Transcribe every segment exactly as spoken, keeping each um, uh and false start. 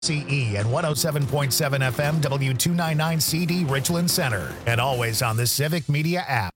C E and one oh seven point seven F M W two ninety-nine C D Richland Center, and always on the Civic Media app.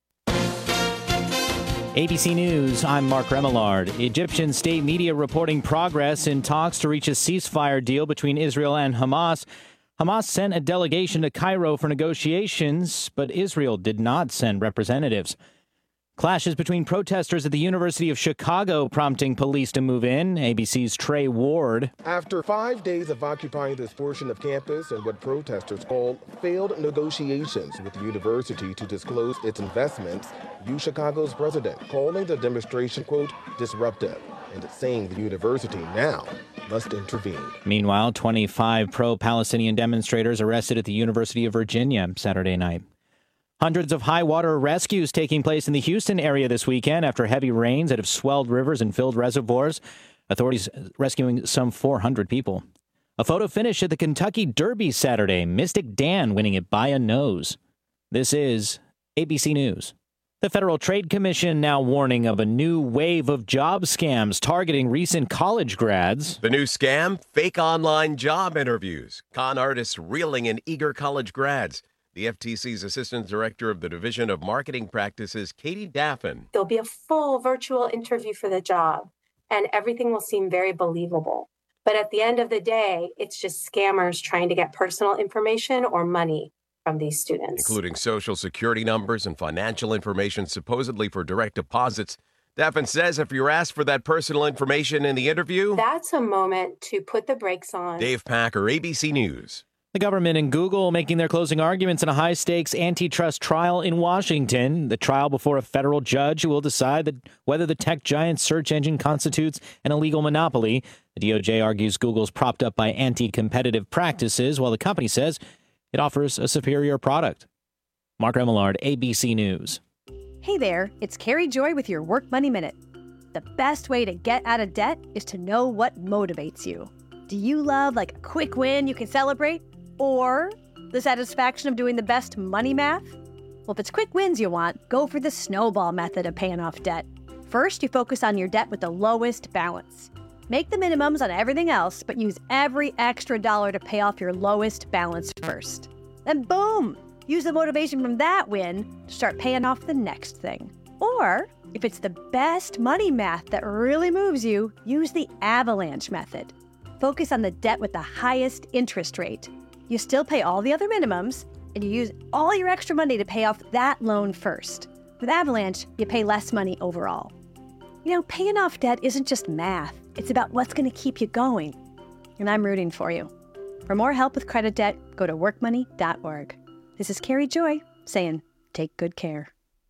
A B C News, I'm Mark Remillard. Egyptian state media reporting progress in talks to reach a ceasefire deal between Israel and Hamas. Hamas sent a delegation to Cairo for negotiations, but Israel did not send representatives. Clashes between protesters at the University of Chicago prompting police to move in. A B C's Trey Ward. After five days of occupying this portion of campus and what protesters call failed negotiations with the university to disclose its investments, U Chicago's president calling the demonstration, quote, disruptive, and saying the university now must intervene. Meanwhile, twenty-five pro-Palestinian demonstrators arrested at the University of Virginia Saturday night. Hundreds of high water rescues taking place in the Houston area this weekend after heavy rains that have swelled rivers and filled reservoirs. Authorities rescuing some four hundred people. A photo finish at the Kentucky Derby Saturday. Mystic Dan winning it by a nose. This is A B C News. The Federal Trade Commission now warning of a new wave of job scams targeting recent college grads. The new scam, fake online job interviews. Con artists reeling in eager college grads. The F T C's Assistant Director of the Division of Marketing Practices, Katie Daffin. There'll be a full virtual interview for the job, and everything will seem very believable. But at the end of the day, it's just scammers trying to get personal information or money from these students. Including social security numbers and financial information supposedly for direct deposits. Daffin says if you're asked for that personal information in the interview, that's a moment to put the brakes on. Dave Packer, A B C News. The government and Google making their closing arguments in a high-stakes antitrust trial in Washington. The trial before a federal judge who will decide that whether the tech giant's search engine constitutes an illegal monopoly. The D O J argues Google's propped up by anti-competitive practices, while the company says it offers a superior product. Mark Remillard, A B C News. Hey there, it's Carrie Joy with your Work Money Minute. The best way to get out of debt is to know what motivates you. Do you love like a quick win you can celebrate? Or the satisfaction of doing the best money math? Well, if it's quick wins you want, go for the snowball method of paying off debt. First, you focus on your debt with the lowest balance. Make the minimums on everything else, but use every extra dollar to pay off your lowest balance first. Then boom! Use the motivation from that win to start paying off the next thing. Or, if it's the best money math that really moves you, use the avalanche method. Focus on the debt with the highest interest rate. You still pay all the other minimums, and you use all your extra money to pay off that loan first. With Avalanche, you pay less money overall. You know, paying off debt isn't just math. It's about what's going to keep you going. And I'm rooting for you. For more help with credit debt, go to work money dot org. This is Carrie Joy saying, take good care.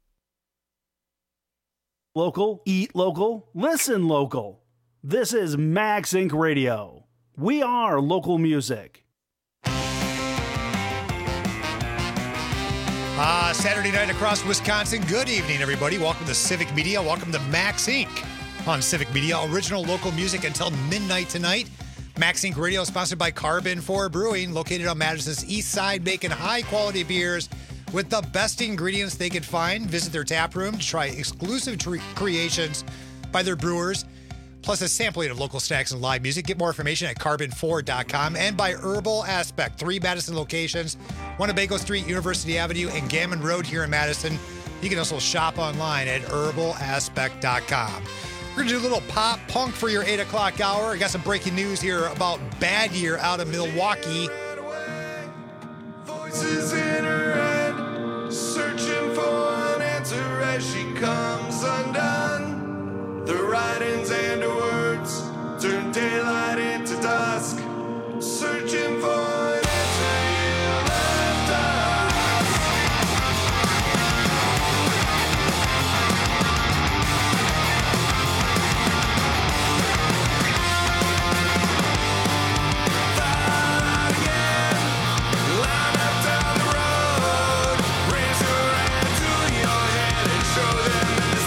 Local, eat local, listen local. This is Max Incorporated. Radio. We are local music. Uh, Saturday night across Wisconsin. Good evening, everybody. Welcome to Civic Media. Welcome to Max Incorporated on Civic Media. Original local music until midnight tonight. Max Incorporated Radio is sponsored by Carbon four Brewing, located on Madison's east side, making high-quality beers with the best ingredients they could find. Visit their tap room to try exclusive tre- creations by their brewers, plus a sampling of local snacks and live music. Get more information at carbon four dot com and by Herbal Aspect. Three Madison locations, one at Bago Street, University Avenue, and Gammon Road here in Madison. You can also shop online at herbal aspect dot com. We're going to do a little pop punk for your eight o'clock hour. I got some breaking news here about Bad Year out of Milwaukee. Voices in her head, searching for an answer as she comes undone. The writings and her words turn daylight into dusk, searching for an answer you left us. Thought again, line up down the road, raise your hand to your head and show them this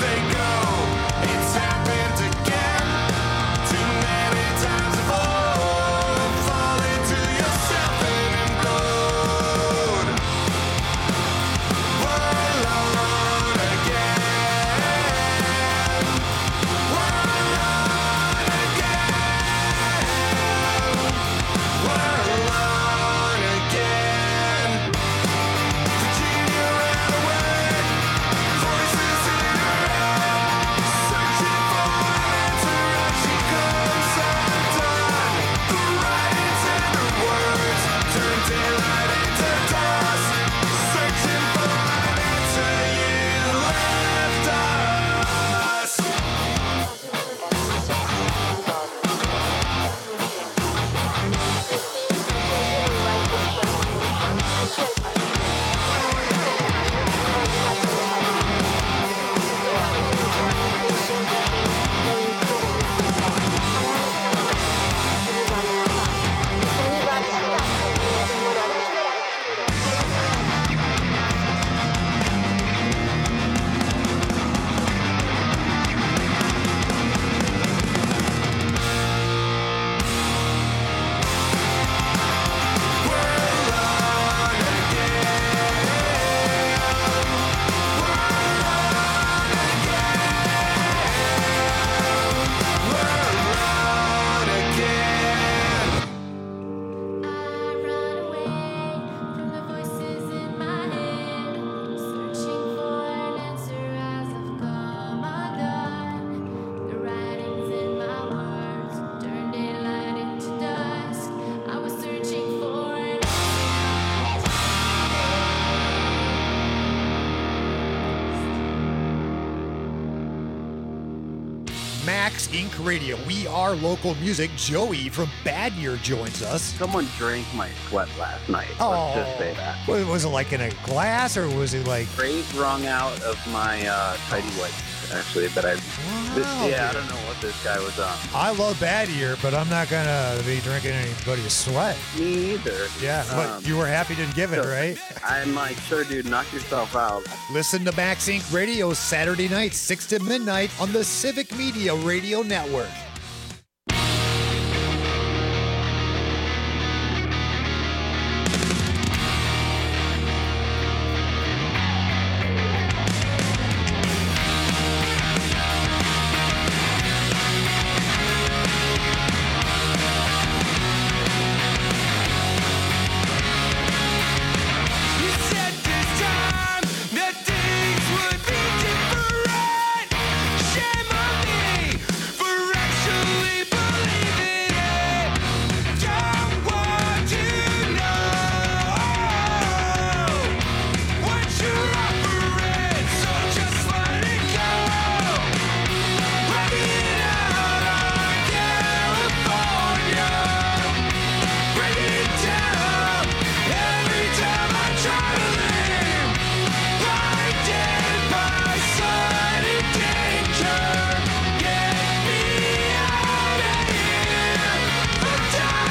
Max Incorporated. Radio. We are local music. Joey from Bad Year joins us. Someone drank my sweat last night. Oh, Let's just say that. Was, was it like in a glass or was it like... Straight wrung out of my uh, tidy whities, actually. But I, Wow, this, yeah, I dude. don't know what this guy was on. I love Bad Year, but I'm not going to be drinking anybody's sweat. Me either. Yeah, but Um, you were happy to give it, so right? I'm like, sure, dude, knock yourself out. Listen to Max Inc Radio Saturday night, six to midnight on the Civic Media Radio Network. You said this time that things would be different. Shame on me for actually believing it. Don't want to know what you're offering, so just let it go. Breaking out on California, break it down every time I try to leave. Blinded by sudden danger, get me out of here. I'm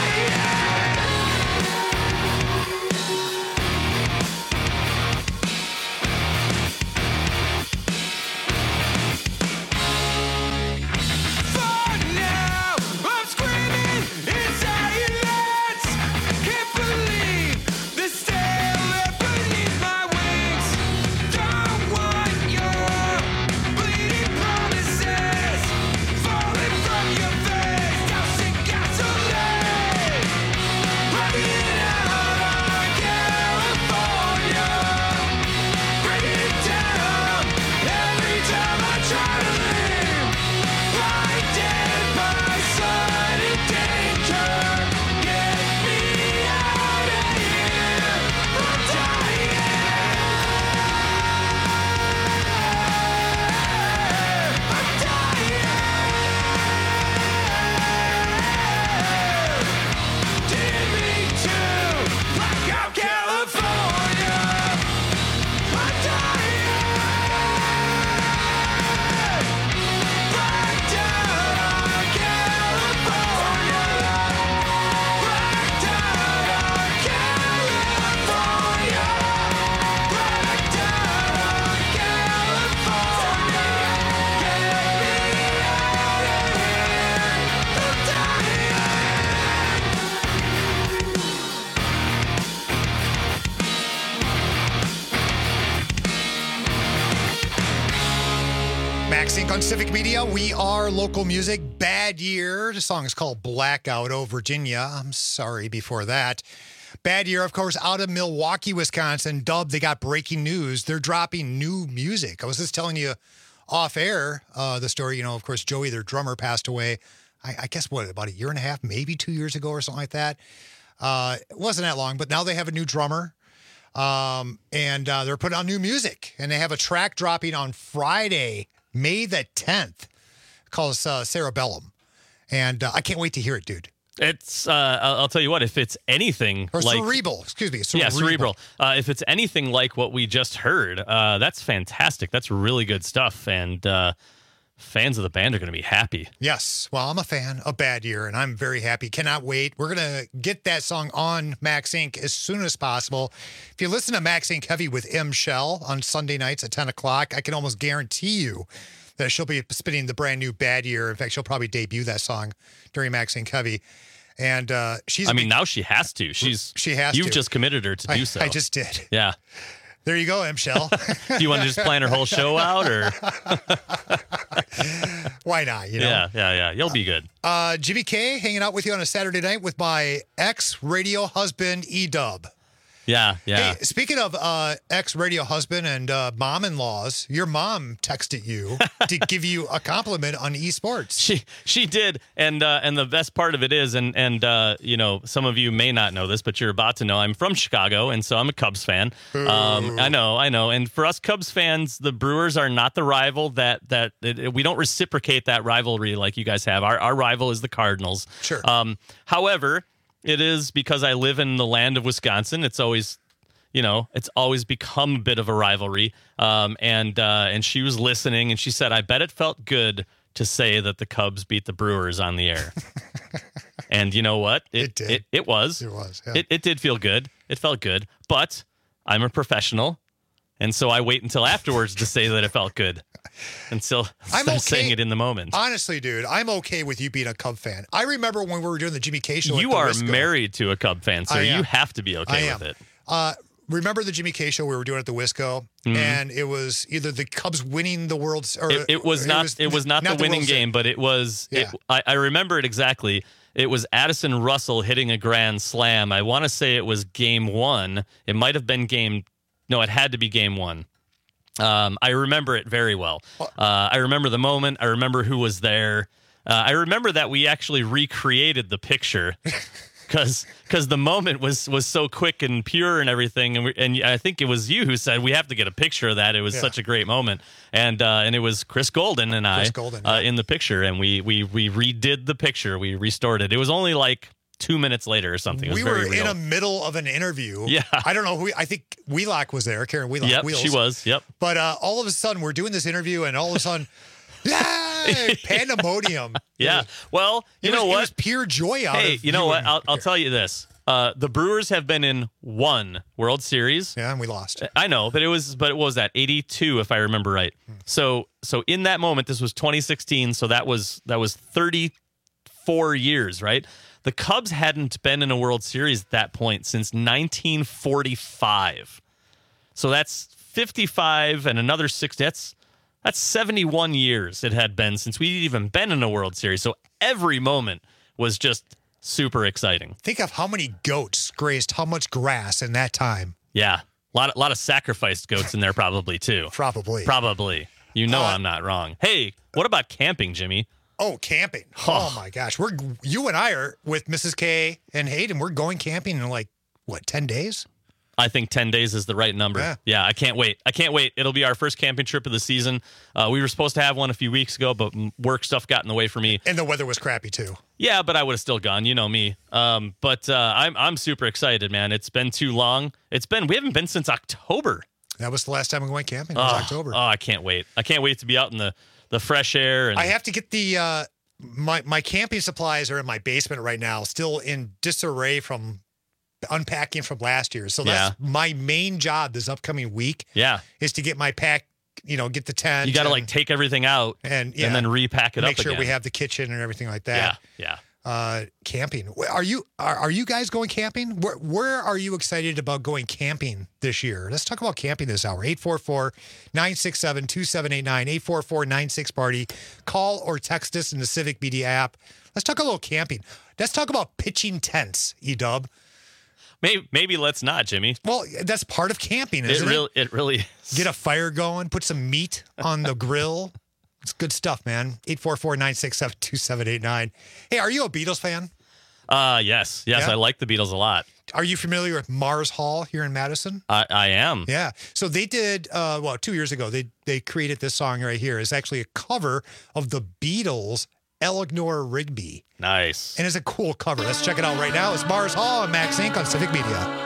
For now, I'm screaming in silence. Can't believe the stale left beneath my wings. Don't want your bleeding promises falling from your face. Dousing gasoline, breaking out on California, break it down every time I try to leave. Blinded by sudden danger, get me out of here. I'm dying. I'm dying. Didn't mean to black out California. I'm dying. Blacked out on California. Blacked out on California. Blacked out on California. Get me out of here. I'm dying. Max Inc on Civic Media. We are local music. Bad Year. The song is called Blackout, oh, Virginia. I'm sorry before that. Bad Year, of course, out of Milwaukee, Wisconsin. Dub, they got breaking news. They're dropping new music. I was just telling you off air uh, the story. You know, of course, Joey, their drummer, passed away. I, I guess, what, about a year and a half, maybe two years ago or something like that. Uh, it wasn't that long, but now they have a new drummer. Um, and uh, they're putting out new music. And they have a track dropping on Friday, May the tenth, called uh, Cerebellum. And uh, I can't wait to hear it, dude. It's, uh, I'll I'll tell you what, if it's anything Or like... cerebral, excuse me. Cerebral. Yeah, cerebral. Uh, if it's anything like what we just heard, uh, that's fantastic. That's really good stuff. And uh, fans of the band are going to be happy. Yes. Well, I'm a fan of Bad Year, and I'm very happy. Cannot wait. We're going to get that song on Max Inc as soon as possible. If you listen to Max Inc Heavy with M. Shell on Sunday nights at ten o'clock, I can almost guarantee you that she'll be spinning the brand new Bad Year. In fact, she'll probably debut that song during Max Inc Heavy. And uh, she's. I a mean, big- now she has to. She's. She has You've to. just committed her to do I, so. I just did. Yeah. There you go, M. Shell. Do you want to just plan her whole show out, or? Why not? You know. Yeah, yeah, yeah. You'll be good. Uh, Jimmy K hanging out with you on a Saturday night with my ex-radio husband, E-Dub. Yeah, yeah. Hey, speaking of uh, ex-radio husband and uh, mom-in-laws, your mom texted you to give you a compliment on esports. She she did, and uh, and the best part of it is, and and uh, you know, some of you may not know this, but you're about to know. I'm from Chicago, and so I'm a Cubs fan. Um, I know, I know. And for us Cubs fans, the Brewers are not the rival that that it, we don't reciprocate that rivalry like you guys have. Our our rival is the Cardinals. Sure. Um, however. It is because I live in the land of Wisconsin. It's always, you know, it's always become a bit of a rivalry. Um, and uh, and she was listening, and she said, "I bet it felt good to say that the Cubs beat the Brewers on the air." And you know what? It, It did. It, it was. It was, yeah. It, it did feel good. It felt good. But I'm a professional, and so I wait until afterwards to say that it felt good. Until I'm I'm okay. saying it in the moment. Honestly, dude, I'm okay with you being a Cub fan. I remember when we were doing the Jimmy K show. You at the are Wisco. married to a Cub fan, so I am. you have to be okay I am. with it. Uh, remember the Jimmy K show we were doing at the Wisco, Mhm. and it was either the Cubs winning the World or It, it was not. It was not, the winning World game, but it was. Yeah. It, I, I remember it exactly. It was Addison Russell hitting a grand slam. I want to say it was game one. It might have been game. No, it had to be game one. Um, I remember it very well. Uh, I remember the moment. I remember who was there. Uh, I remember that we actually recreated the picture because because the moment was was so quick and pure and everything. And we, and I think it was you who said we have to get a picture of that. It was Yeah. such a great moment. And uh, and it was Chris Golden and I Chris Golden, uh, yeah. in the picture, and we we we redid the picture. We restored it. It was only like two minutes later or something. It was We very were real. in a middle of an interview. Yeah. I don't know who. I think Wheelock was there. Karen Wheelock. Yep, Wheels. she was. Yep. But uh, all of a sudden, we're doing this interview, and all of a sudden, yay, pandemonium. Yeah. Well, you It was- know it what? was pure joy out Hey, of you know you what? and- I'll, I'll tell you this. Uh, the Brewers have been in one World Series. Yeah, and we lost. I know, but it was, but what was that? eighty-two, if I remember right. So, so in that moment, this was twenty sixteen. So that was that was thirty-four years, right? The Cubs hadn't been in a World Series at that point since nineteen forty-five. So that's fifty-five and another six. That's that's seventy-one years it had been since we'd even been in a World Series. So every moment was just super exciting. Think of how many goats grazed how much grass in that time. Yeah. A lot, a lot of sacrificed goats in there probably, too. Probably. Probably. You know Uh, I'm not wrong. Hey, what about camping, Jimmy? Oh, camping. Oh, my gosh. We're you and I are with Missus K and Hayden. We're going camping in like, what, ten days? I think ten days is the right number. Yeah. Yeah, I can't wait. I can't wait. It'll be our first camping trip of the season. Uh, we were supposed to have one a few weeks ago, but work stuff got in the way for me. And the weather was crappy, too. Yeah, but I would have still gone. You know me. Um, but uh, I'm I'm super excited, man. It's been too long. It's been we haven't been since October. That was the last time we went camping. It was oh, October. Oh, I can't wait. I can't wait to be out in the, the fresh air. And I have to get the uh, my my camping supplies are in my basement right now, still in disarray from unpacking from last year. So that's Yeah. my main job this upcoming week. Yeah. Is to get my pack, you know, get the tent. You got to and- like take everything out and yeah, and then repack it make up sure again. we have the kitchen and everything like Yeah, that. yeah. Uh, camping. Wh- Are you are, are you guys going camping? Where where are you excited about going camping this year? Let's talk about camping this hour. eight four four, nine six seven, two seven eight nine, eight four four, nine six party. Call or text us in the Civic Media app. Let's talk a little camping. Let's talk about pitching tents, E-Dub. Maybe maybe let's not, Jimmy. Well, that's part of camping, It isn't it? really it really is. Get a fire going, put some meat on the grill. It's good stuff, man. eight four four, nine six seven, two seven eight nine. Hey, are you a Beatles fan? Uh yes, yes, Yeah? I like the Beatles a lot. Are you familiar with Mars Hall here in Madison? I, I am. Yeah. So they did, uh, well, two years ago, they they created this song right here. It's actually a cover of the Beatles' Eleanor Rigby. Nice. And it's a cool cover. Let's check it out right now. It's Mars Hall and Max Inc on Civic Media.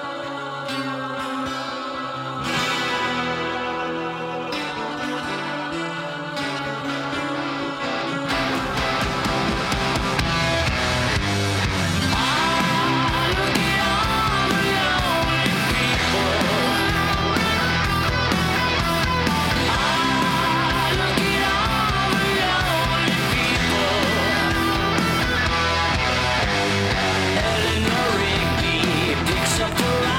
Eleanor Rigby picks up the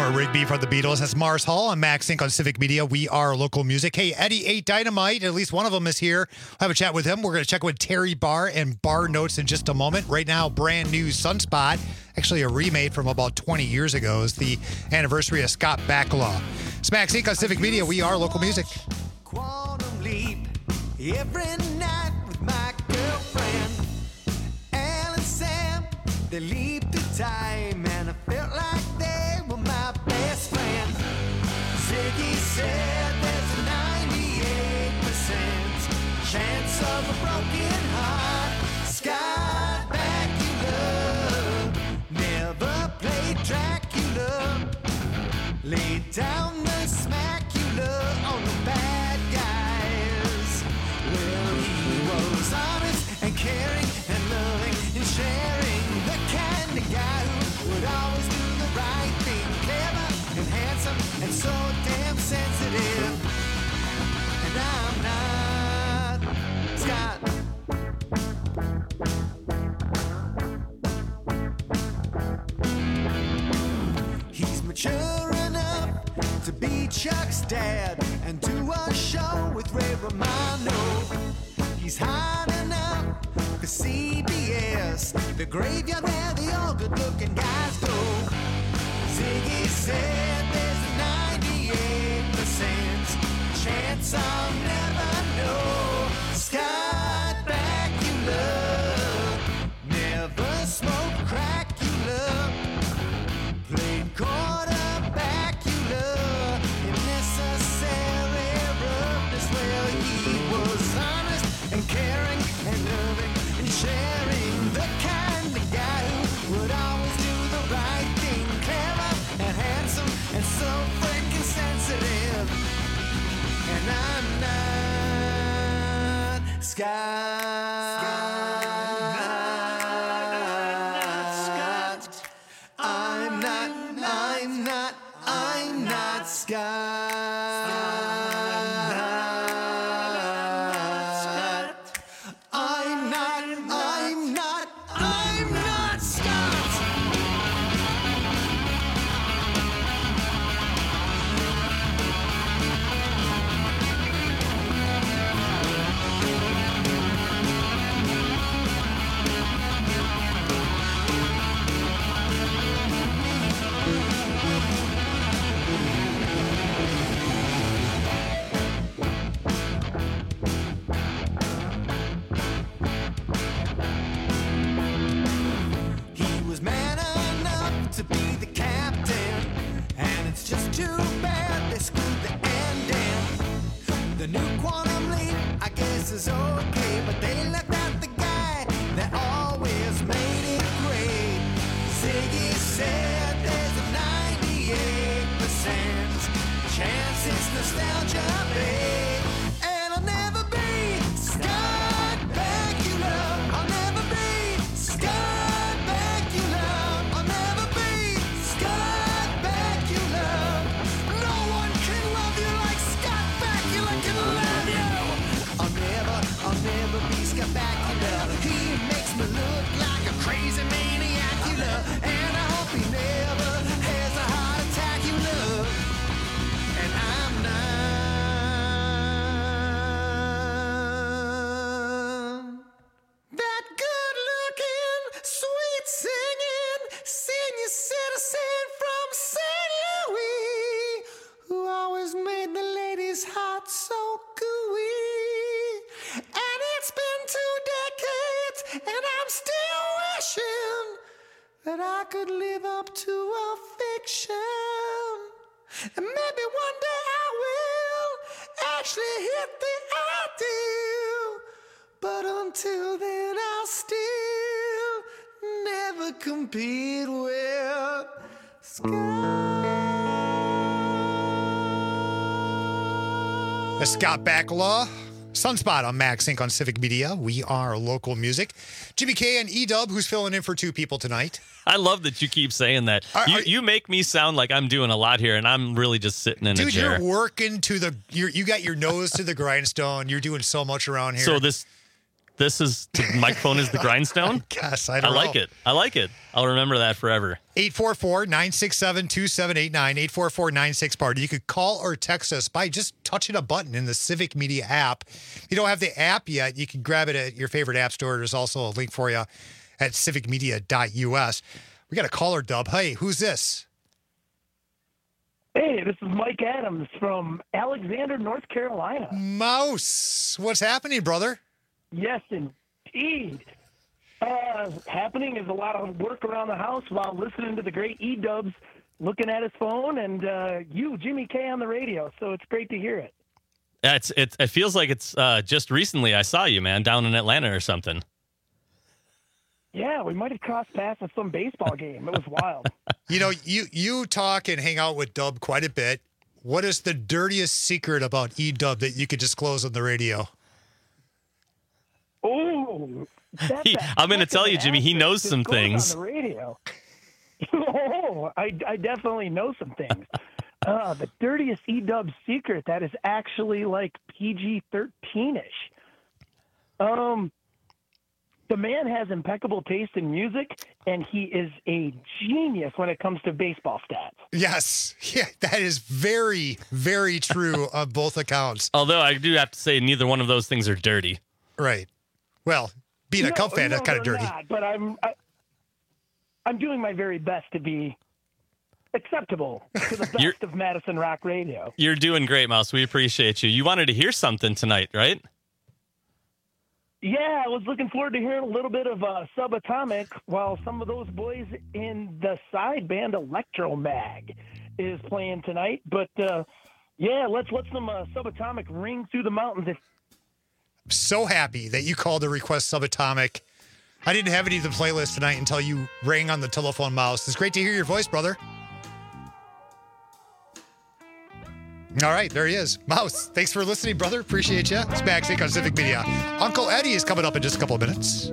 Eleanor Rigby from the Beatles. That's Mars Hall on Max Inc on Civic Media. We are local music. Hey, Eddie eight Dynamite, at least one of them is here. We'll have a chat with him. We're going to check with Terry Barr and Bar Notes in just a moment. Right now, brand new Sunspot, actually a remake from about twenty years ago, is the anniversary of Scott Bakula. It's Max Inc on Civic Media. We are local music. Quantum leap every night with my girlfriend. Al and Sam, they leaped through time and I felt like they were my best friends. Ziggy said there's a ninety-eight percent chance of a broken heart. Scott Bakula never played Dracula. Laid down the smacula on the bad guys. Well, he was honest and caring and loving and sharing. The kind of guy who would always do the right thing. Clever and handsome and so damn sensitive. And I'm not Scott. He's mature enough to be Chuck's dad and do a show with Ray Romano. He's hot enough for C B S, the graveyard where the all good-looking guys go. Ziggy said there's a ninety-eight percent chance I'll never know. Scott Bakula never smoked Cracula. Played quarterback, you love if necessary roughness. Well, he was honest and caring and loving and sharing. The kind of guy who would always do the right thing. Clever and handsome and so freaking sensitive. And I'm not Scott. I'm not, I'm not, I'm not Scott. I'm not, I'm not, I'm not Scott. To be the captain, and it's just too bad they screwed the ending. The new quantum leap, I guess, is okay, but they left out the guy that always made it great. Ziggy said there's a ninety-eight percent chance it's nostalgia, babe. And I'll never be Scott Bakula. I'll never be Scott Bakula. I'll never be Scott Bakula. No one can love you like Scott Bakula can love you. I'll never, I'll never be Scott Bakula. He makes me look like a crazy maniac, you know. And I hope he never has a heart attack, you know. And I'm not that good looking, sweet singing, senior citizen from Saint Louis, who always made the ladies' heart so gooey. And it's been two decades, and I'm still wishing that I could live up to a fiction. And maybe one day I will actually hit the ideal. But until then, I'll still never compete with Scott. That's Scott Bakula. Sunspot on Max Inc on Civic Media. We are local music. Jimmy K and E-Dub, who's filling in for two people tonight. I love that you keep saying that. Are- you, are- you make me sound like I'm doing a lot here, and I'm really just sitting in Dude, a chair. you're working to the, you're, you got your nose to the grindstone. You're doing so much around here. So this This is the microphone is the grindstone. Yes, I don't I like know. it. I like it. I'll remember that forever. eight four four, nine six seven, two seven eight nine, eight four four, nine six party. You could call or text us by just touching a button in the Civic Media app. If you don't have the app yet, you can grab it at your favorite app store. There's also a link for you at civic media dot U S. We got a caller, Dub. Hey, who's this? Hey, this is Mike Adams from Alexander, North Carolina. Mouse, what's happening, brother? Yes, indeed. Uh, happening is a lot of work around the house while listening to the great E-Dubs, looking at his phone, and uh, you, Jimmy K, on the radio. So it's great to hear it. Yeah, it's, it's, it feels like it's uh, just recently I saw you, man, down in Atlanta or something. Yeah, we might have crossed paths at some baseball game. It was wild. You know, you you talk and hang out with Dub quite a bit. What is the dirtiest secret about E-Dub that you could disclose on the radio? Oh, He, I'm going to tell you, Jimmy, he knows some things. On the radio. Oh, I, I definitely know some things. Uh, the dirtiest E-Dub secret that is actually like P G thirteen-ish. Um, the man has impeccable taste in music, and he is a genius when it comes to baseball stats. Yes. Yeah, that is very, very true on both accounts. Although I do have to say neither one of those things are dirty. Right. Well, being a No, Cub fan, no, that's kind of they're dirty. not, but I'm I, I'm doing my very best to be acceptable to the You're- best of Madison Rock Radio. You're doing great, Mouse. We appreciate you. You wanted to hear something tonight, right? Yeah, I was looking forward to hearing a little bit of uh, Subatomic while some of those boys in the side band Electromag is playing tonight. But uh, yeah, let's let some uh, Subatomic ring through the mountains. If- I'm so happy that you called to request Subatomic. I didn't have any of the playlist tonight until you rang on the telephone, Mouse. It's great to hear your voice, brother. All right, there he is. Mouse, thanks for listening, brother. Appreciate you. It's Max Inc on Civic Media. Uncle Eddie is coming up in just a couple of minutes.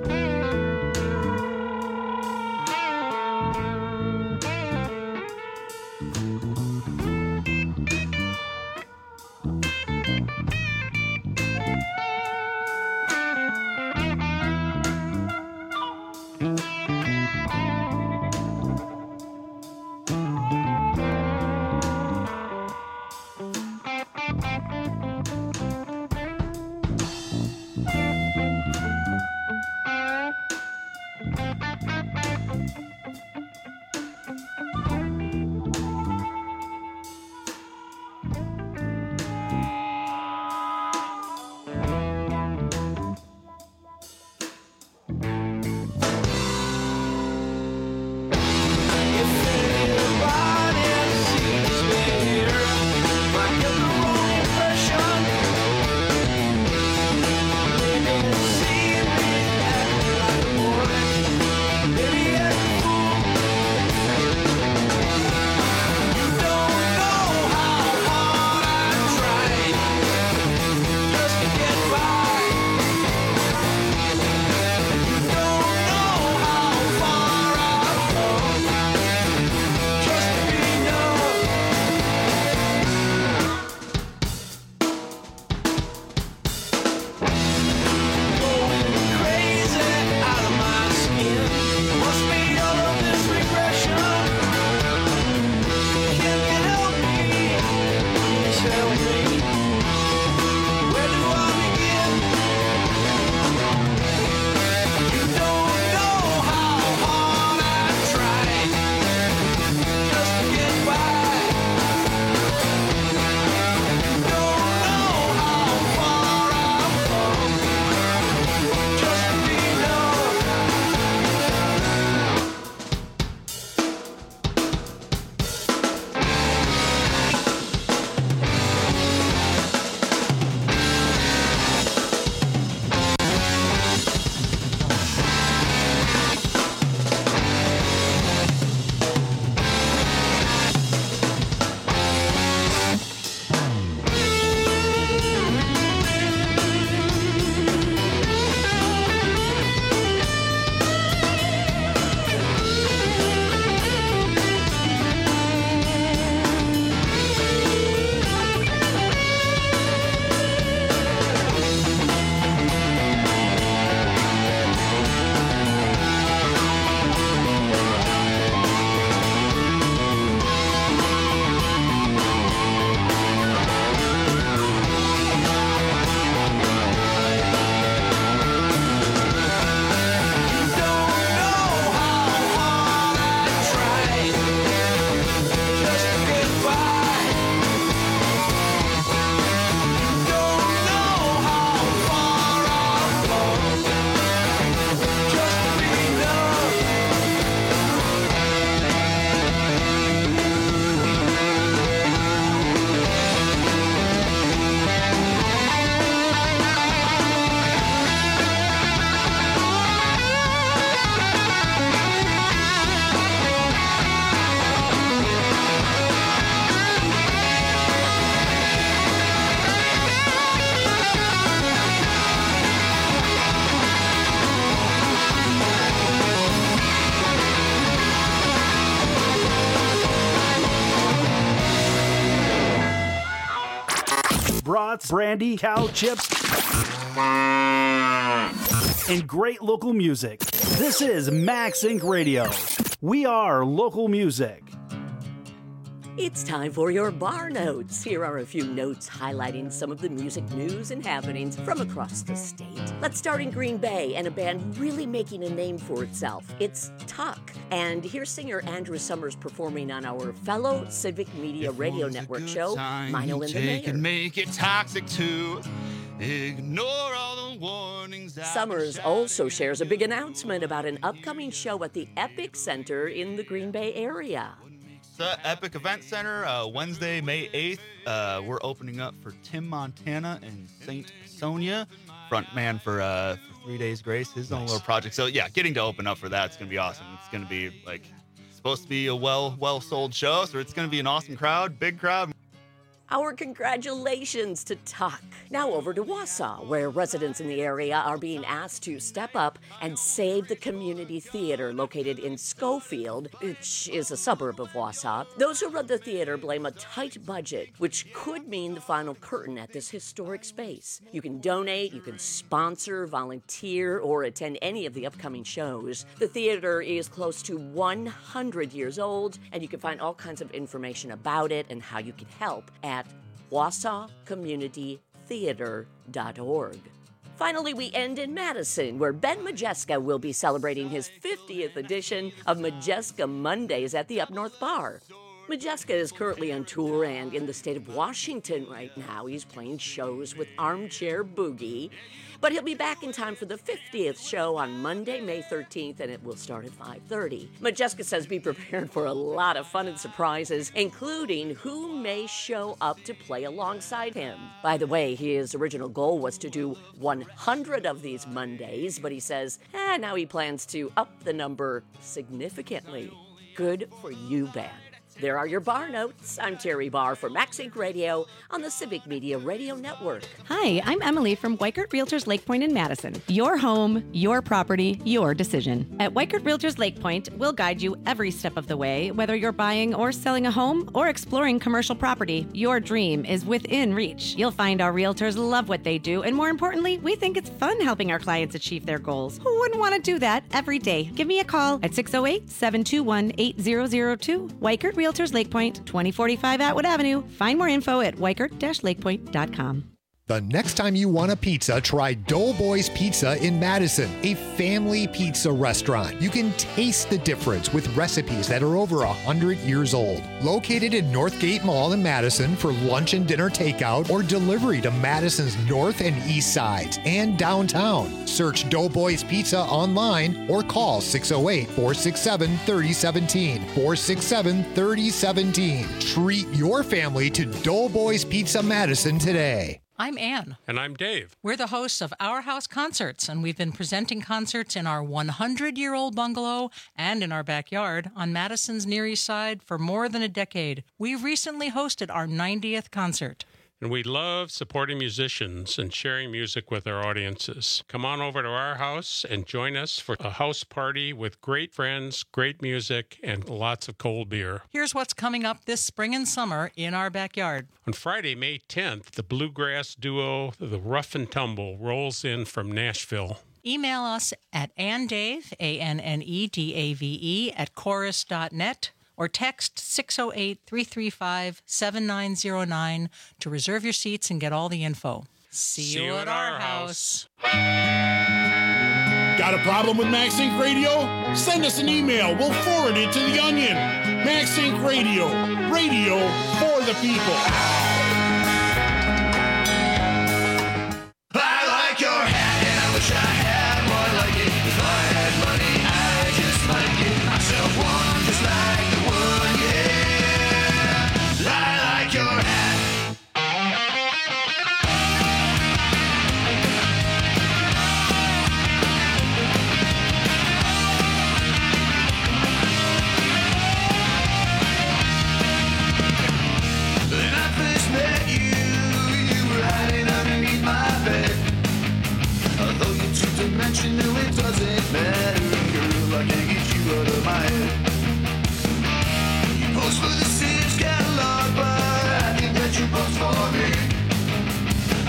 nuts, brandy, cow chips, and great local music. This is Max Inc Radio. We are local music. It's time for your bar notes. Here are a few notes highlighting some of the music news and happenings from across the state. Let's start in Green Bay and a band really making a name for itself. It's Tuck. And here's singer Andrew Summers performing on our fellow Civic Media Radio Network show, Mino and the Mayor. And make it toxic too. Ignore all the warnings. Summers also shares a big announcement about an upcoming show at the Epic Center in the Green Bay area. The Epic Event Center, uh, Wednesday, May eighth. Uh, we're opening up for Tim Montana and Saint Sonia, frontman for, uh, for Three Days Grace, his own little project. So yeah, getting to open up for that, it's gonna be awesome. It's gonna be like supposed to be a well well sold show, so it's gonna be an awesome crowd, big crowd. Our congratulations to Tuck. Now over to Wausau, where residents in the area are being asked to step up and save the community theater located in Schofield, which is a suburb of Wausau. Those who run the theater blame a tight budget, which could mean the final curtain at this historic space. You can donate, you can sponsor, volunteer, or attend any of the upcoming shows. The theater is close to one hundred years old, and you can find all kinds of information about it and how you can help at wausau community theater dot org. Finally, we end in Madison, where Ben Majeska will be celebrating his fiftieth edition of Majeska Mondays at the Up North Bar. Majeska is currently on tour and in the state of Washington right now. He's playing shows with Armchair Boogie. But he'll be back in time for the fiftieth show on Monday, May thirteenth, and it will start at five thirty. Majeska says be prepared for a lot of fun and surprises, including who may show up to play alongside him. By the way, his original goal was to do one hundred of these Mondays, but he says, eh, now he plans to up the number significantly. Good for you, Ben. There are your bar notes. I'm Terry Barr for Max Inc Radio on the Civic Media Radio Network. Hi, I'm Emily from Weichert Realtors Lake Point in Madison. Your home, your property, your decision. At Weichert Realtors Lake Point, we'll guide you every step of the way, whether you're buying or selling a home or exploring commercial property. Your dream is within reach. You'll find our realtors love what they do, and more importantly, we think it's fun helping our clients achieve their goals. Who wouldn't want to do that every day? Give me a call at six oh eight, seven two one, eight zero zero two. Weichert Realtors Lake Point, twenty forty-five Atwood Avenue. Find more info at weichert lake point dot com. The next time you want a pizza, try Doughboys Pizza in Madison, a family pizza restaurant. You can taste the difference with recipes that are over one hundred years old. Located in Northgate Mall in Madison for lunch and dinner takeout or delivery to Madison's north and east sides and downtown. Search Doughboys Pizza online or call six oh eight, four six seven, three oh one seven, four six seven, three oh one seven. Treat your family to Doughboys Pizza Madison today. I'm Ann. And I'm Dave. We're the hosts of Our House Concerts, and we've been presenting concerts in our one hundred year old bungalow and in our backyard on Madison's Near East Side for more than a decade. We recently hosted our ninetieth concert. And we love supporting musicians and sharing music with our audiences. Come on over to our house and join us for a house party with great friends, great music, and lots of cold beer. Here's what's coming up this spring and summer in our backyard. On Friday, May tenth, the bluegrass duo, the Rough and Tumble, rolls in from Nashville. Email us at annedave, A N N E D A V E, at chorus dot net. Or text six oh eight, three three five, seven nine oh nine to reserve your seats and get all the info. See, See you at our house. Got a problem with Max Inc Radio? Send us an email. We'll forward it to The Onion. Max Inc Radio. Radio for the people. I like your hat and I wish I had more like it. If I had money, I just might get myself one just like the one, yeah. I like your hat. When I first met you, you were hiding underneath my bed. Although you're two-dimensional, it doesn't matter, girl, I can't get you out of my head. You post for the Sears catalog, but I think that you post for me.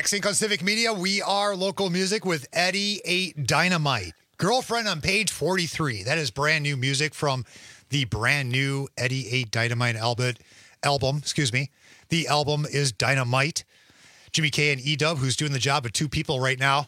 Max Inc on Civic Media. We are local music with Eddie eight Dynamite. Girlfriend on page forty-three. That is brand new music from the brand new Eddie eight Dynamite album. Album, excuse me. The album is Dynamite. Jimmy K and E-Dub, who's doing the job of two people right now.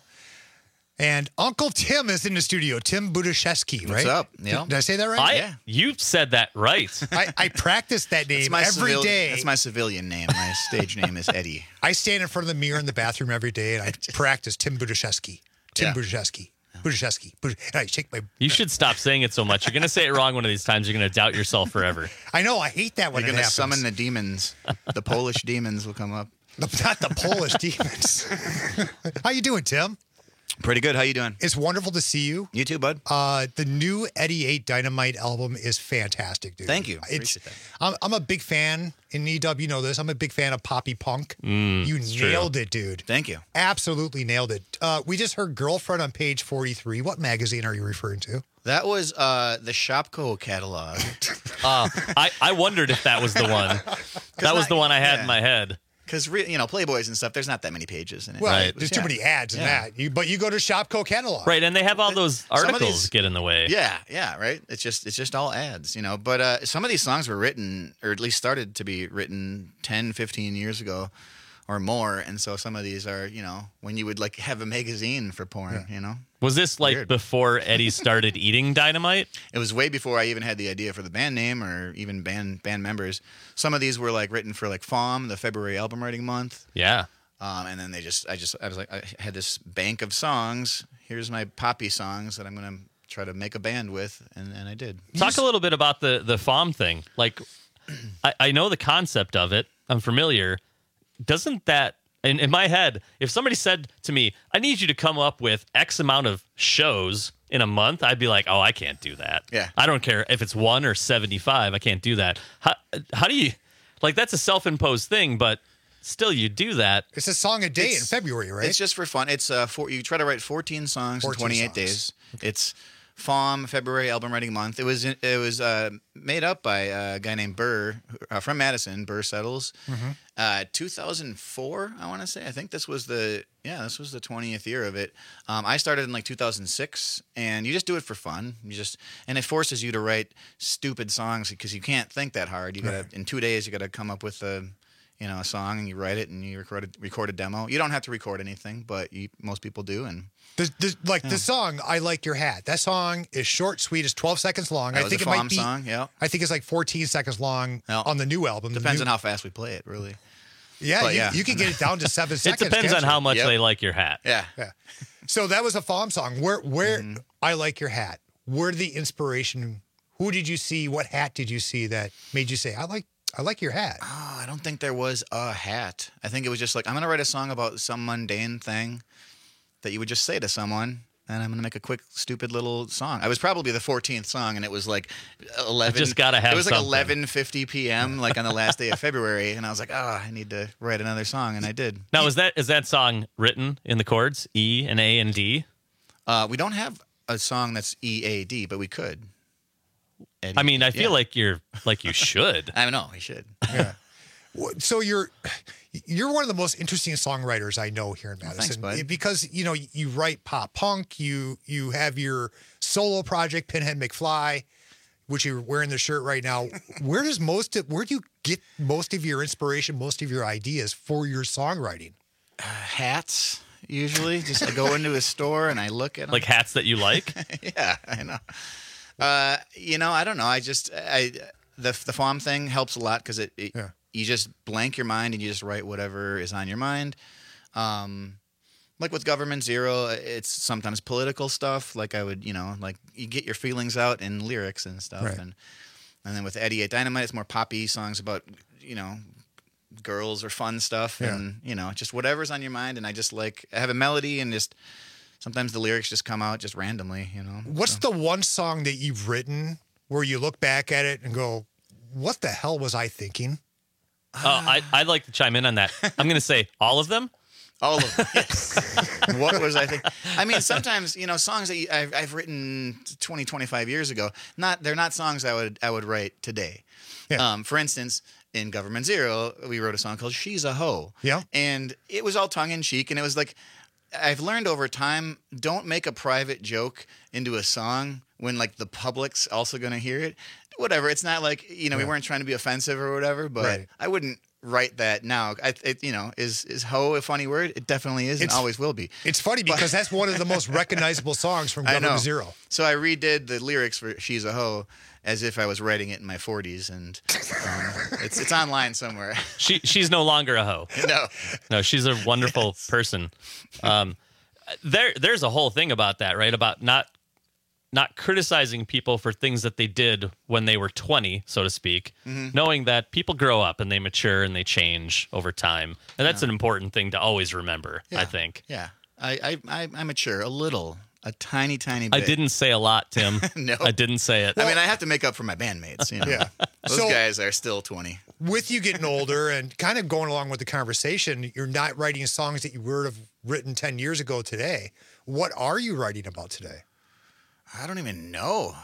And Uncle Tim is in the studio. Tim Budashevsky, right? What's up? Did, Yeah. did I say that right? I, Yeah. You said that right. I, I practiced that That's name my every civil- day. That's my civilian name. My stage name is Eddie. I stand in front of the mirror in the bathroom every day, and I practice Tim Budashevsky. Tim Yeah. Budashevsky. Budashevsky. Budash- and I shake my... You should stop saying it so much. You're going to say it wrong one of these times. You're going to doubt yourself forever. I know. I hate that when You're it going to happens. summon the demons. The Polish demons will come up. Not the Polish demons. How you doing, Tim? Pretty good. How you doing? It's wonderful to see you. You too, bud. Uh, the new Eddie eight Dynamite album is fantastic, dude. Thank you. It's, Appreciate that. I'm, I'm a big fan, in E-Dub, you know this. I'm a big fan of poppy punk. Mm, you it's nailed true. it, dude. Thank you. Absolutely nailed it. Uh, we just heard Girlfriend on page forty-three. What magazine are you referring to? That was uh, the Shopko catalog. Uh, I, I wondered if that was the one. That was not- the one I had yeah. in my head. Because, you know, Playboys and stuff, there's not that many pages in it. Well, Right. there's Yeah. too many ads in Yeah. that. You, but you go to Shopko catalog. Right, and they have all those Some of articles these- get in the way. Yeah, yeah, right. It's just it's just all ads, you know. But uh, some of these songs were written, or at least started to be written ten, fifteen years ago or more. And so some of these are, you know, when you would like have a magazine for porn, you know. Was this like Weird. before Eddie started eating dynamite? It was way before I even had the idea for the band name or even band band members. Some of these were like written for like F O M, the February album writing month. Yeah. Um, and then they just, I just, I was like, I had this bank of songs. Here's my poppy songs that I'm going to try to make a band with. And, and I did. Talk a little bit about the the F O M thing. Like, I, I know the concept of it. I'm familiar. Doesn't that, in, in my head, if somebody said to me, I need you to come up with X amount of shows in a month, I'd be like, oh, I can't do that. Yeah. I don't care if it's one or seventy-five. I can't do that. How, how do you, like, that's a self-imposed thing, but still you do that. It's a song a day It's- in February, right? It's just for fun. It's uh, four, you try to write fourteen songs fourteen in twenty-eight songs. days. It's F O M, February album writing month. It was it was uh, made up by a guy named Burr uh, from Madison, Burr Settles. Mm-hmm. Uh, two thousand four, I want to say. I think this was the yeah, this was the twentieth year of it. Um, I started in like two thousand six, and you just do it for fun. You just and it forces you to write stupid songs because you can't think that hard. You gotta in two days you gotta come up with a you know a song and you write it and you record a, record a demo. You don't have to record anything, but you, most people do. And The, the, like Yeah. the song "I Like Your Hat." That song is short, sweet. It's twelve seconds long. That I was think a it might F O M be. song, yeah. I think it's like fourteen seconds long Yeah. on the new album. The depends new- on how fast we play it, really. Yeah, But you, yeah. you can get it down to seven It seconds. depends can't on you? how much Yep. they like your hat. Yeah. Yeah. So that was a F O M song. Where, where Mm-hmm. "I Like Your Hat." Where did the inspiration? Who did you see? What hat did you see that made you say, "I like, I like your hat"? Oh, I don't think there was a hat. I think it was just like, I'm going to write a song about some mundane thing that you would just say to someone, and I'm going to make a quick, stupid little song. I was probably the fourteenth song, and it was like eleven. I just gotta have It was like something. eleven fifty p.m., like on the last day of February, and I was like, oh, I need to write another song, and I did. Now, is that is that song written in the chords E and A and D? Uh, we don't have a song that's E A D, but we could. And- I mean, I feel yeah. like you're like you should. I know, we should. Yeah. Wh- So you're you're one of the most interesting songwriters I know here in thanks, Madison bud. because you know you write pop punk. You you have your solo project Pinhead McFly, which you're wearing the shirt right now. Where does most of, where do you get most of your inspiration, most of your ideas for your songwriting? Uh, hats, usually. Just I go into a store and I look at them. Like hats that you like. Yeah, I know. Uh, you know, I don't know. I just I the the F O M thing helps a lot because it, it Yeah. you just blank your mind and you just write whatever is on your mind. Um, like with Government Zero, it's sometimes political stuff. Like I would, you know, like you get your feelings out in lyrics and stuff. Right. And and then with Eddie eight Dynamite, it's more poppy songs about you know girls or fun stuff Yeah. and you know just whatever's on your mind. And I just like I have a melody and just. Sometimes the lyrics just come out just randomly, you know. What's the one song that you've written where you look back at it and go, "What the hell was I thinking?" Oh, I, I'd like to chime in on that. I'm going to say all of them. All of them. Yes. What was I thinking? I mean, sometimes, you know, songs that you, I've, I've written twenty, twenty-five years ago, not they're not songs I would I would write today. Yeah. Um, for instance, in Government Zero, we wrote a song called She's a Hoe. Yeah. And it was all tongue-in-cheek, and it was like, I've learned over time, don't make a private joke into a song when, like, the public's also going to hear it. Whatever. It's not like, you know, Yeah. we weren't trying to be offensive or whatever, but Right. I wouldn't write that now. I, it, you know, is is hoe a funny word? It definitely is and It's- always will be. It's funny because that's one of the most recognizable songs from I know. Government Zero. So I redid the lyrics for She's a Hoe as if I was writing it in my forties, and um, it's it's online somewhere. She she's no longer a hoe. No. No, she's a wonderful person. Um, there there's a whole thing about that, right? About not not criticizing people for things that they did when they were twenty, so to speak, Mhm. knowing that people grow up and they mature and they change over time. And that's Yeah. an important thing to always remember, I Yeah. think. Yeah, I I I, I mature a little, a tiny tiny bit. I didn't say a lot, Tim. No. I didn't say it. I mean, I have to make up for my bandmates. You know? Yeah. Those So- guys are still twenty. With you getting older and kind of going along with the conversation, you're not writing songs that you would have written ten years ago today. What are you writing about today? I don't even know.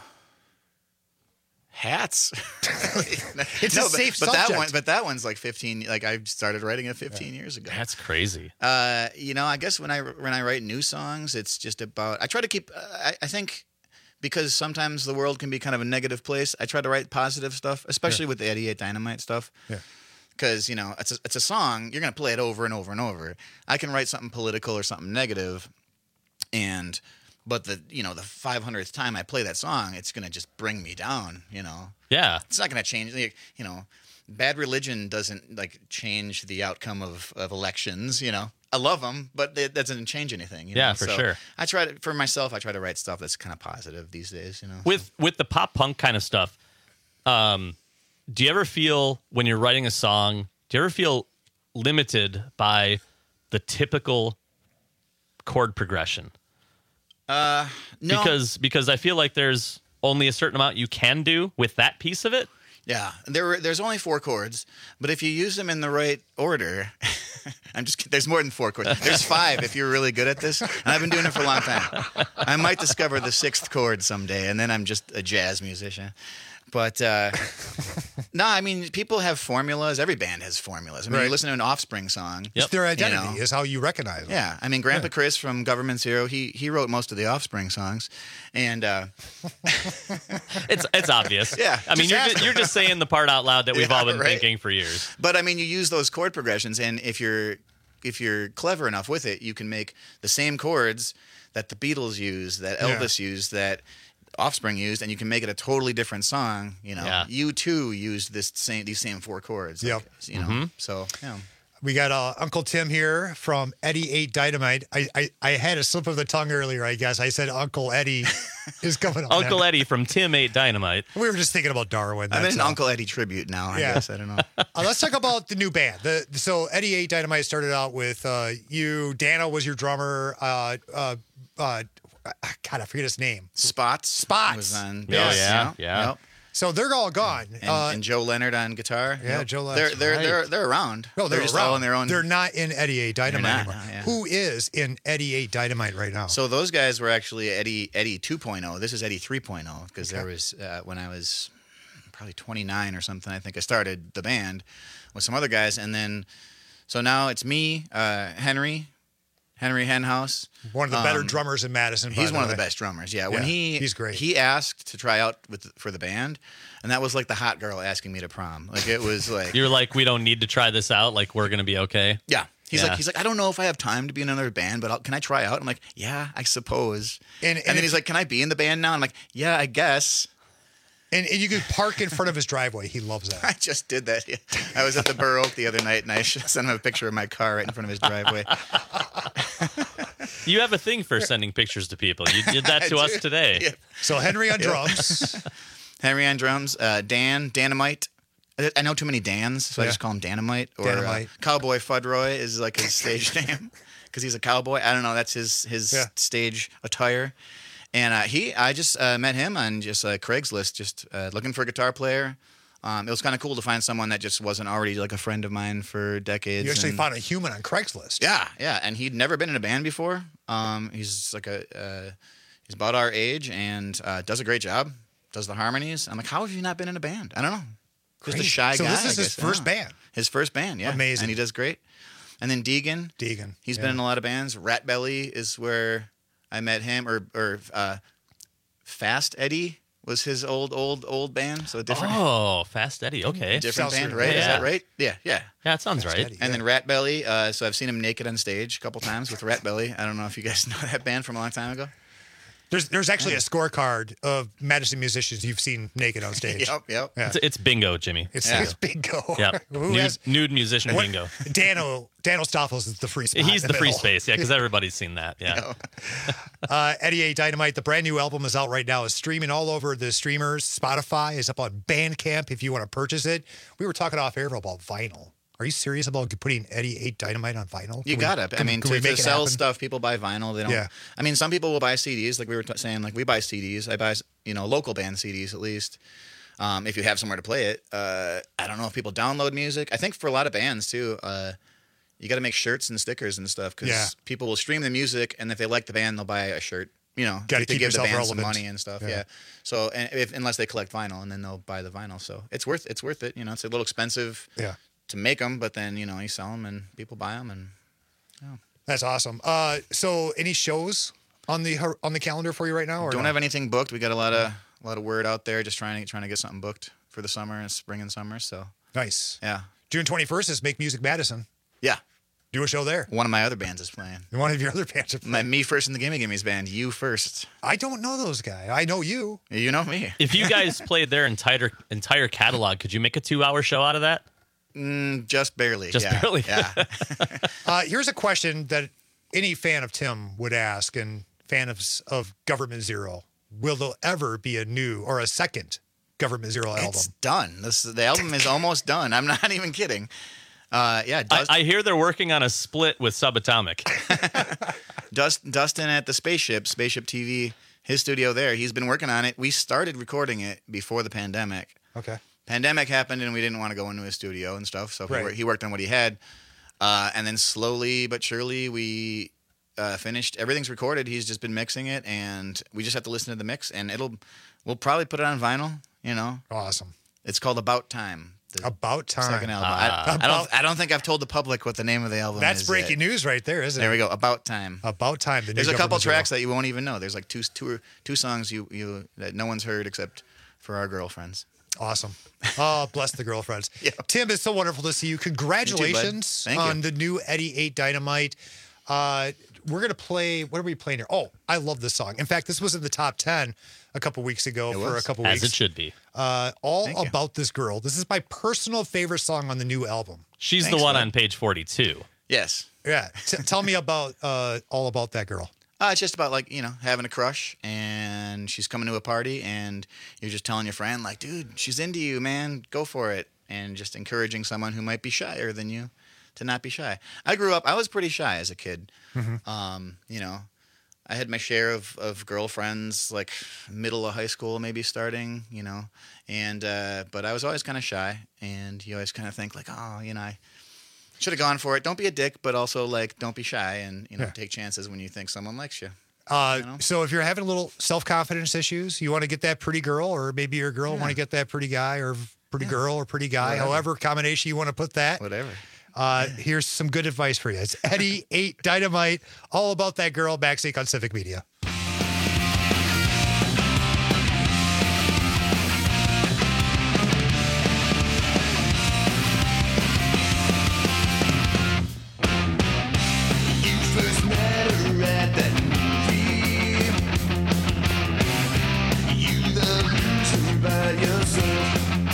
Hats. It's a safe but, but that subject. one, but that one's like fifteen. Like I started writing it fifteen years ago. That's crazy. Uh, you know, I guess when I when I write new songs, it's just about. I try to keep. Uh, I, I think because sometimes the world can be kind of a negative place. I try to write positive stuff, especially with the eighty-eight Dynamite stuff. Yeah. Because you know, it's a, it's a song. You're gonna play it over and over and over. I can write something political or something negative, and. But the you know the five hundredth time I play that song, it's gonna just bring me down. You know. Yeah. It's not gonna change. Like, you know, Bad Religion doesn't like change the outcome of, of elections. You know, I love them, but it doesn't change anything. You Yeah, know? for So sure. I try to for myself. I try to write stuff that's kind of positive these days. You know. With with the pop punk kind of stuff, um, do you ever feel when you're writing a song, do you ever feel limited by the typical chord progression? Uh, no. Because because I feel like there's only a certain amount you can do with that piece of it. Yeah, there there's only four chords, but if you use them in the right order, I'm just kidding. There's more than four chords. There's five if you're really good at this, and I've been doing it for a long time. I might discover the sixth chord someday, and then I'm just a jazz musician. But uh, no, I mean, people have formulas. Every band has formulas. I mean, Right. you listen to an Offspring song. It's their you identity know. is how you recognize them. Yeah, I mean, Grandpa Yeah. Chris from Government Zero, he he wrote most of the Offspring songs, and uh, It's it's obvious. Yeah, I mean, just you're ask just, them. you're just saying the part out loud that we've Yeah, all been right. thinking for years. But I mean, you use those chord progressions, and if you're if you're clever enough with it, you can make the same chords that the Beatles used, that Yeah. Elvis used, that Offspring used, and you can make it a totally different song. You know, Yeah. U two used this same these same four chords. Yep. Like, you know, Mhm. so yeah. We got uh, Uncle Tim here from Eddie eight Dynamite. I, I I had a slip of the tongue earlier, I guess. I said Uncle Eddie is coming up. Uncle Eddie from Tim eight Dynamite. We were just thinking about Darwin. I'm that's in an all. Uncle Eddie tribute now. I Yeah. guess I don't know. Uh, let's talk about the new band. The so Eddie eight Dynamite started out with uh, you. Dana was your drummer. Uh, uh, uh, God, I forget his name. Spots. Spots. was on. Oh, bass, yeah, you know? yeah. Yep. So they're all gone. And, uh, and Joe Leonard on guitar. Yeah, Yep. Joe They're Leonard. they're Right. they're they're around. no, they're, just around. all on their own. They're not in Eddie eight Dynamite not, anymore. no, yeah. Who is in Eddie eight Dynamite right now? So those guys were actually Eddie Eddie two point oh. This is Eddie three point oh because there was uh, when I was probably twenty-nine or something. I think I started the band with some other guys, and then so now it's me, uh, Henry, Henry Henhouse. One of the better Um, drummers in Madison. by He's one of the way. best drummers. Yeah, when Yeah, he he's great. He asked to try out with for the band, and that was like the hot girl asking me to prom. Like it was like You're like, we don't need to try this out. Like, we're gonna be okay. yeah. He's Yeah. like he's like I don't know if I have time to be in another band, but I'll, can I try out? I'm like yeah, I suppose. And- And, and then if- he's like, can I be in the band now? I'm like yeah, I guess. And, and you could park in front of his driveway. He loves that. I just did that. Yeah. I was at the Burr Oak the other night, and I sent him a picture of my car right in front of his driveway. You have a thing for sending pictures to people. You did that I to us do. today. Yeah. So Henry on Yeah. drums. Henry on drums, uh, Dan, Danamite. I- I know too many Dans, so I Yeah. just call him Danamite. Or Danamite. Uh, Cowboy Fudroy is like his stage name because he's a cowboy. I don't know. That's his his Yeah. stage attire. And uh, he, I just uh, met him on just uh, Craigslist, just uh, looking for a guitar player. um, it was kind of cool to find someone that just wasn't already like a friend of mine for decades. You actually and- found a human on Craigslist. Yeah, yeah, and he'd never been in a band before. Um, he's like a uh, he's about our age and uh, does a great job. Does the harmonies. I'm like, how have you not been in a band? I don't know. Just Great. a shy So guy. this is I his guess. first Yeah. band? His first band, yeah. Amazing. And he does great. And then Deegan. Deegan. He's yeah. been in a lot of bands. Rat Belly is where I met him, or or uh, Fast Eddie was his old old old band. So a different. Oh, Fast Eddie. Okay. Different Sounds band, right. right? Yeah. Is that right? Yeah, yeah. Yeah, it sounds right. Eddie. And then Rat Belly. Uh, so I've seen him naked on stage a couple times with Rat Belly. I don't know if you guys know that band from a long time ago. There's there's actually a scorecard of Madison musicians you've seen naked on stage. Yep, yep. Yeah. It's, it's bingo, Jimmy. It's, Yeah. it's bingo. Yeah. Who nude, has, nude musician what- bingo. Dano Dano Stoffels is the free spot. He's in the free middle. space, yeah, because everybody's seen that. Yeah. Uh, Eddie A. Dynamite, the brand new album is out right now. It's streaming all over the streamers. Spotify is up on Bandcamp if you want to purchase it. We were talking off air about vinyl. Are you serious about putting Eddie A. Dynamite on vinyl? You Can we- gotta. I can- mean, can to, we to make it sell happen? stuff, people buy vinyl. They don't. Yeah. I mean, some people will buy C Ds, like we were t- saying. Like we buy C Ds. I buy, you know, local band C Ds at least. Um, if you have somewhere to play it. Uh, I don't know if people download music. I think for a lot of bands too, uh, you got to make shirts and stickers and stuff because Yeah. people will stream the music, and if they like the band, they'll buy a shirt. You know, Gotta to keep give the yourself band some relevant. money and stuff. Yeah. Yeah. So, and if, unless they collect vinyl, and then they'll buy the vinyl. So it's worth it's worth it. You know, it's a little expensive. Yeah. To make them, but then you know you sell them and people buy them, and That's awesome. Uh, so any shows on the on the calendar for you right now? Or don't no? have anything booked. We got a lot of a lot of word out there, just trying to trying to get something booked for the summer and spring and summer. So Nice. yeah, June twenty-first is Make Music Madison. yeah. Do a show there. One of my other bands is playing. One of your other bands are My Me First and the Gimme Gimmes band. You First. I don't know those guys. I know you. You know me. If you guys played their entire entire catalog, could you make a two hour show out of that? Mm, just barely. Just yeah. barely. Yeah. Uh, here's a question that any fan of Tim would ask, and fan of, of Government Zero: will there ever be a new or a second Government Zero album? It's done. This the album is almost done. I'm not even kidding. Uh, yeah. I, Dust, I hear they're working on a split with Subatomic. Dust, Dustin at the Spaceship, Spaceship T V, his studio there. He's been working on it. We started recording it before the pandemic. Okay. Pandemic happened, and we didn't want to go into his studio and stuff. So Right. he, wor- he worked on what he had, uh, and then slowly but surely we uh, finished. Everything's recorded. He's just been mixing it, and we just have to listen to the mix, and it'll. We'll probably put it on vinyl. You know. Awesome. It's called About Time. The About Time. second album. Ah. I, I About- don't. I don't think I've told the public what the name of the album That's is. breaking yet. news right there, isn't There it? we go. About Time. About Time. The new There's a couple Government Zero. tracks that you won't even know. There's like two, two, two songs you, you that no one's heard except for our girlfriends. Awesome. Oh, bless the girlfriends. Yeah. Tim, it's so wonderful to see you. Congratulations Thank you. on the new Eddie eight Dynamite. Uh, we're going to play, what are we playing here? Oh, I love this song. In fact, this was in the top ten a couple weeks ago It for a was. couple As weeks. it should be. Uh, all Thank you. About This Girl. This is my personal favorite song on the new album. She's Thanks, the one bud. on page forty-two. Yes. Yeah. T- tell me about uh, All About That Girl. Uh, it's just about like, you know, having a crush and she's coming to a party and you're just telling your friend like, dude, she's into you, man. Go for it. And just encouraging someone who might be shyer than you to not be shy. I grew up, I was pretty shy as a kid. Um, you know, I had my share of, of girlfriends, like middle of high school, maybe starting, you know, and, uh, but I was always kind of shy, and you always kind of think like, oh, you know, I should have gone for it. Don't be a dick, but also like, don't be shy, and, you know, Yeah. take chances when you think someone likes you. Uh, You know? So if you're having a little self-confidence issues, you want to get that pretty girl, or maybe your girl want to get that pretty guy, or pretty girl, or pretty guy, Whatever. however combination you want to put that. Whatever. Uh, here's some good advice for you. It's Eddie eight Dynamite, All About That Girl, Backstage on Civic Media. You first met her at that movie. You love losing by yourself.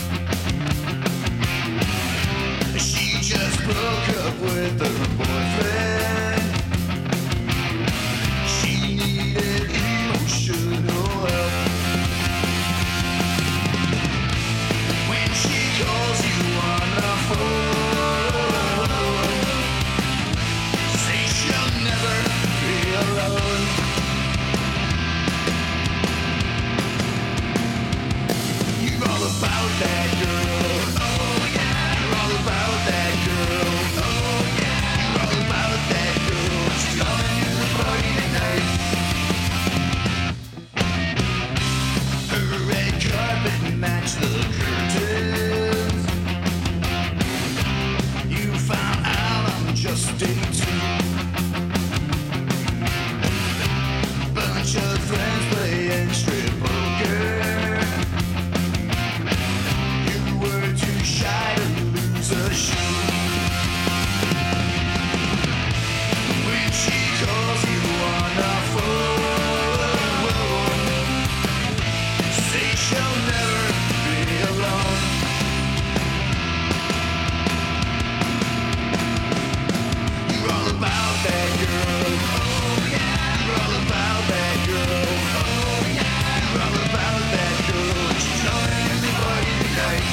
She just broke up with her boyfriend. She needed to the curtains. You found out I'm just eighteen. Bunch of friends playing strip poker. You were too shy to lose a shoe. When she calls you on the phone, say she'll never be alone. You're all about that girl. Oh yeah. You're all about that girl. Oh yeah. You're all about that girl. She's coming in the party tonight.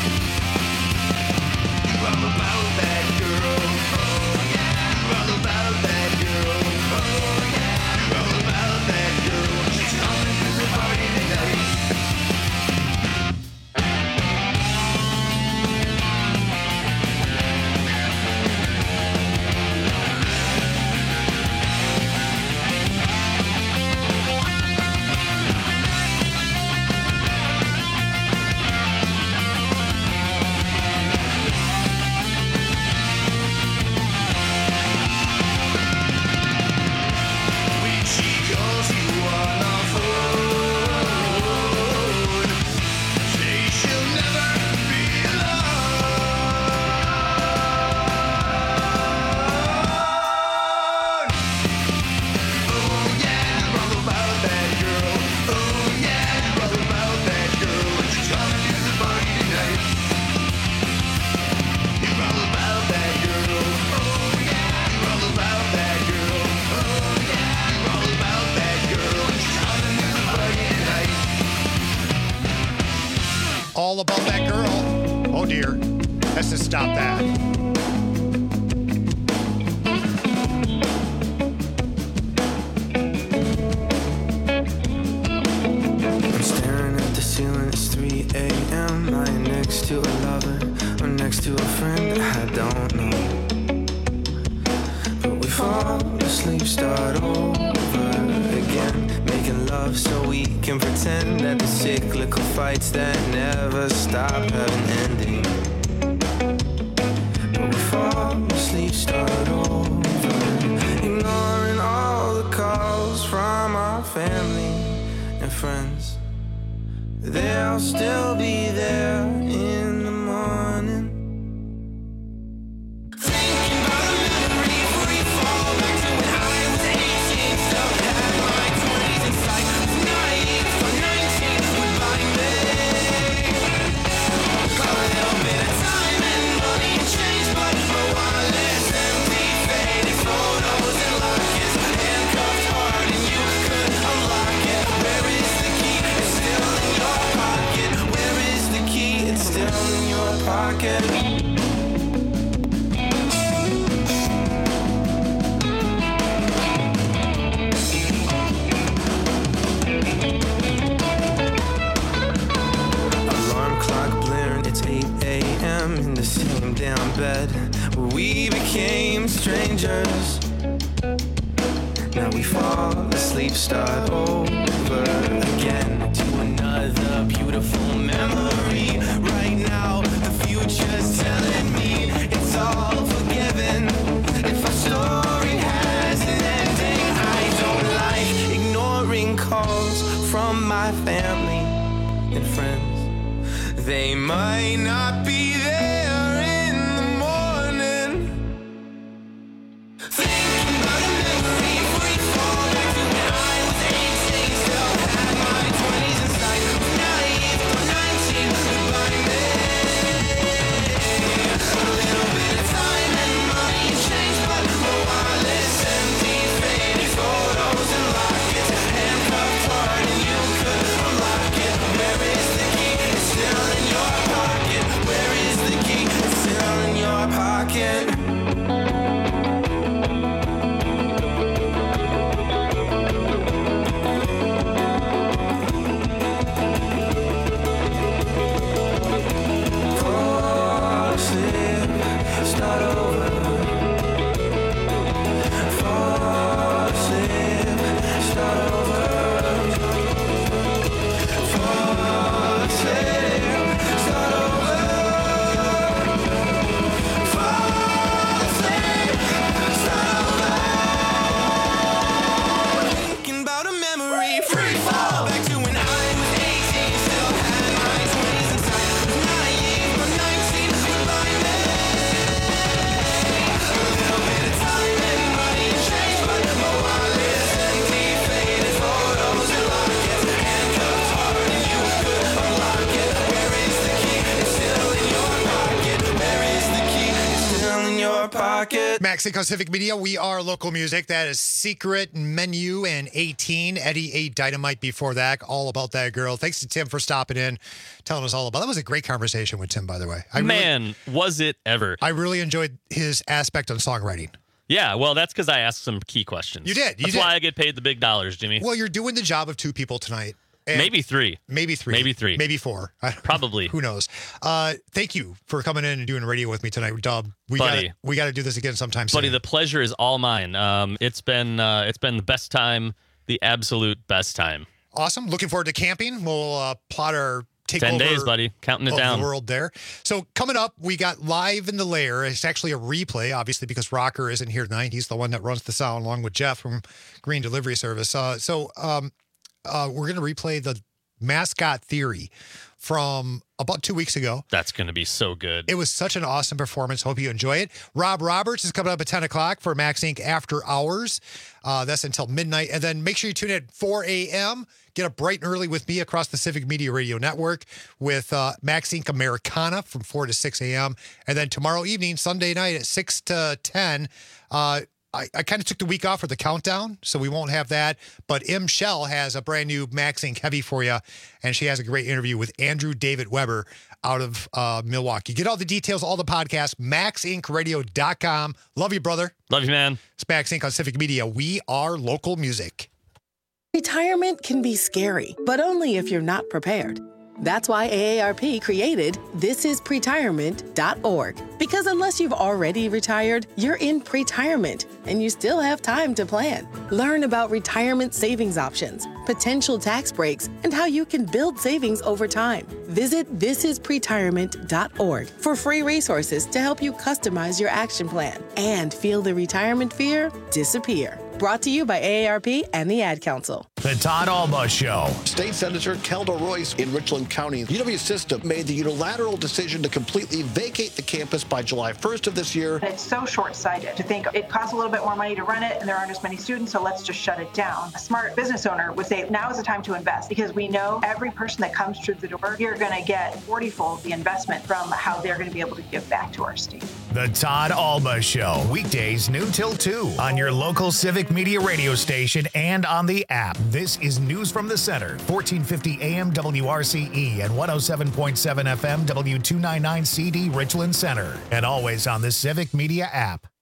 You're all about that girl. Oh yeah. You're all about that girl. Oh yeah. You're all about that girl. She's coming to the party tonight. When she calls you on the phone, say she'll never be alone. Oh yeah, you're all about that girl. Oh yeah, you're all about that girl. She's coming to the party tonight. You're all about that girl. Oh yeah, you're all about that girl. Oh yeah, you're all about that girl. She's coming to the party tonight. All about that girl. Oh dear. Let's just stop that. I'm staring at the ceiling, it's three a.m. Lying next to a lover or next to a friend I don't know. But we fall asleep, start over again. Making love so we can pretend that the cyclical fights that never stop have an ending. But we fall asleep, start over. Ignoring all the calls from our family and friends. They'll still be there in the morning. Thinking about a memory where you fall back to when I was eighteen. Still had my twenties in sight. Was naive for nineteen with body made. Got a little bit of time and money and change, but my wallet's empty. Faded photos and lockets, handcuffed hard and you could unlock it. Where is the key? It's still in your pocket. Where is the key? It's still in your pocket. Alarm clock blaring, it's eight a.m. in the same damn bed where we became strangers. Now we fall asleep, start over again to another beautiful memory. Right now, the future's telling me it's all forgiven. If our story has an ending, I don't like ignoring calls from my family and friends. They might not be there in the morning. Thinking about a memory where you fall back to when I was eighteen. Still had my twenties in sight. Was naive for nineteen with body made. A little bit of time and money and change, but my wallet's empty. Faded photos and lockets, handcuffed hard and you could unlock it. Where is the key? It's still in your pocket. Where is the key? market. Max Inc. on Civic Media. We are local music. That is Secret Menu and eighteen. Eddie ate Dynamite before that. All about that girl. Thanks to Tim for stopping in, telling us all about. That was a great conversation with Tim, by the way. I Man, really, was it ever? I really enjoyed his aspect on songwriting. Yeah, well, that's because I asked some key questions. You did. You that's did. why I get paid the big dollars, Jimmy. Well, you're doing the job of two people tonight. And maybe three. Maybe three. Maybe three. Maybe four. Probably. Who knows? Uh, thank you for coming in and doing radio with me tonight, Dub. We Buddy. gotta, we got to do this again sometime Buddy, soon. the pleasure is all mine. Um, it's been uh, it's been the best time, the absolute best time. Awesome. Looking forward to camping. We'll uh, plot our takeover. Ten days, buddy. Counting it of down. The world there. So coming up, we got Live in the Lair. It's actually a replay, obviously, because Rocker isn't here tonight. He's the one that runs the sound along with Jeff from Green Delivery Service. Uh, so um, uh, we're going to replay the Mascot Theory from about two weeks ago. That's going to be so good. It was such an awesome performance. Hope you enjoy it. Rob Roberts is coming up at ten o'clock for Max Inc. After Hours. Uh, that's until midnight. And then make sure you tune in at four a.m. Get up bright and early with me across the Civic Media Radio Network with uh, Max Inc. Americana from four to six a.m. And then tomorrow evening, Sunday night at six to ten, uh, I, I kind of took the week off for the countdown, so we won't have that. But M. Shell has a brand new Max Inc. Heavy for you, and she has a great interview with Andrew David Weber out of uh, Milwaukee. Get all the details, all the podcasts, max inc radio dot com. Love you, brother. Love you, man. It's Max Inc. on Civic Media. We are local music. Retirement can be scary, but only if you're not prepared. That's why A A R P created this is pretirement dot org. Because unless you've already retired, you're in pretirement, and you still have time to plan. Learn about retirement savings options, potential tax breaks, and how you can build savings over time. Visit this is pretirement dot org for free resources to help you customize your action plan and feel the retirement fear disappear. Brought to you by A A R P and the Ad Council. The Todd Alba Show. State Senator Kelda Royce in Richland County. U W System made the unilateral decision to completely vacate the campus by July first of this year. It's so short-sighted to think it costs a little bit more money to run it and there aren't as many students, so let's just shut it down. A smart business owner would say now is the time to invest because we know every person that comes through the door, you're going to get forty-fold the investment from how they're going to be able to give back to our state. The Todd Alba Show. Weekdays noon till two on your local Civic Media radio station and on the app. This is News from the Center, fourteen fifty A M W R C E and one oh seven point seven F M W two ninety-nine C D Richland Center. And always on the Civic Media app.